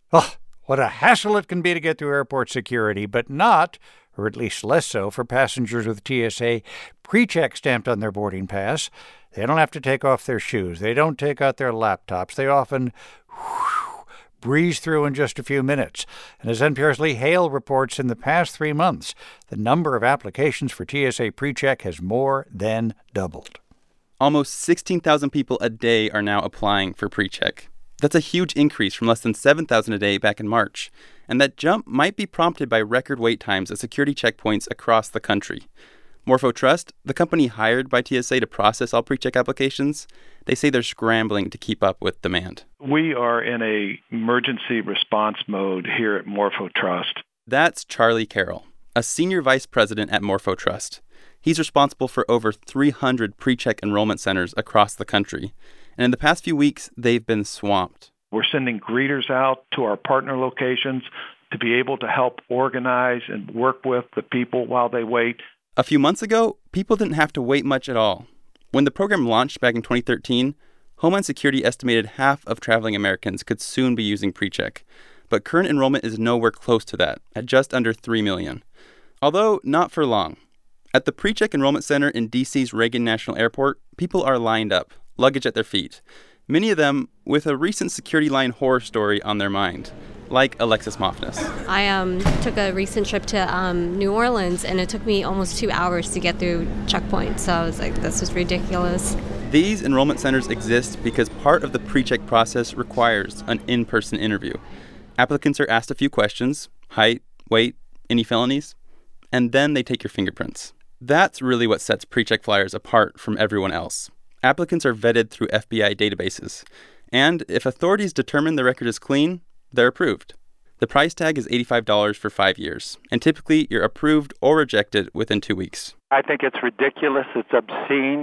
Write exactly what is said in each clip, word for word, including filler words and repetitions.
Oh, what a hassle it can be to get through airport security, but not, or at least less so, for passengers with T S A PreCheck stamped on their boarding pass. They don't have to take off their shoes. They don't take out their laptops. They often whew, breeze through in just a few minutes. And as N P R's Lee Hale reports, in the past three months, the number of applications for T S A PreCheck has more than doubled. Almost sixteen thousand people a day are now applying for PreCheck. That's a huge increase from less than seven thousand a day back in March. And that jump might be prompted by record wait times at security checkpoints across the country. Morpho Trust, the company hired by T S A to process all PreCheck applications, they say they're scrambling to keep up with demand. We are in a emergency response mode here at Morpho Trust. That's Charlie Carroll, a senior vice president at Morpho Trust. He's responsible for over three hundred PreCheck enrollment centers across the country. And in the past few weeks, they've been swamped. We're sending greeters out to our partner locations to be able to help organize and work with the people while they wait. A few months ago, people didn't have to wait much at all. When the program launched back in twenty thirteen, Homeland Security estimated half of traveling Americans could soon be using PreCheck. But current enrollment is nowhere close to that, at just under three million. Although, not for long. At the PreCheck Enrollment Center in D C's Reagan National Airport, people are lined up, luggage at their feet. Many of them with a recent security line horror story on their mind, like Alexis Mofness. I um, took a recent trip to um, New Orleans, and it took me almost two hours to get through checkpoint. So I was like, this is ridiculous. These enrollment centers exist because part of the PreCheck process requires an in-person interview. Applicants are asked a few questions: height, weight, any felonies, and then they take your fingerprints. That's really what sets PreCheck flyers apart from everyone else. Applicants are vetted through F B I databases, and if authorities determine the record is clean, they're approved. The price tag is eighty-five dollars for five years, and typically you're approved or rejected within two weeks. I think it's ridiculous. It's obscene.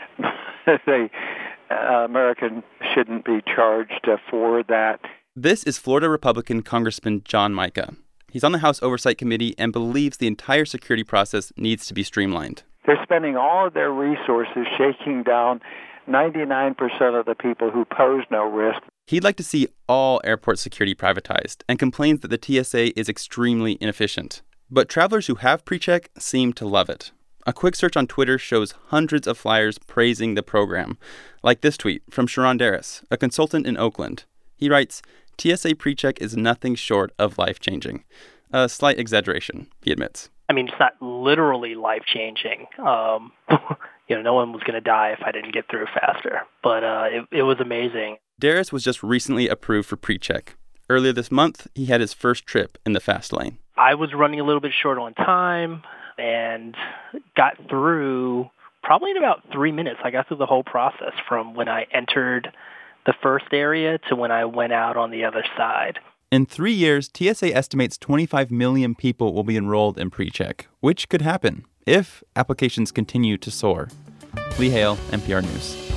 The uh, American shouldn't be charged uh, for that. This is Florida Republican Congressman John Mica. He's on the House Oversight Committee and believes the entire security process needs to be streamlined. They're spending all of their resources shaking down ninety-nine percent of the people who pose no risk. He'd like to see all airport security privatized and complains that the T S A is extremely inefficient. But travelers who have PreCheck seem to love it. A quick search on Twitter shows hundreds of flyers praising the program, like this tweet from Sharon Darris, a consultant in Oakland. He writes, T S A PreCheck is nothing short of life-changing. A slight exaggeration, he admits. I mean, it's not literally life-changing. Um, you know, no one was going to die if I didn't get through faster. But uh, it, it was amazing. Darris was just recently approved for PreCheck. Earlier this month, he had his first trip in the fast lane. I was running a little bit short on time and got through probably in about three minutes. I got through the whole process from when I entered the first area to when I went out on the other side. In three years, T S A estimates twenty-five million people will be enrolled in PreCheck, which could happen if applications continue to soar. Lee Hale, N P R News.